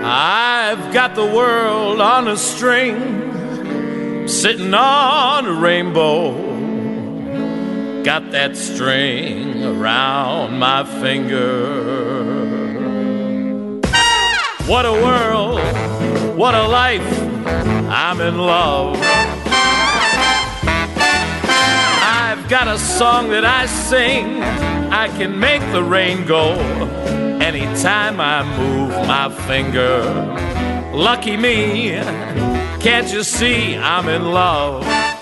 I've got the world on a string, sitting on a rainbow. Got that string around my finger. What a world, what a life, I'm in love. I've got a song that I sing, I can make the rain go anytime I move my finger. Lucky me, can't you see I'm in love?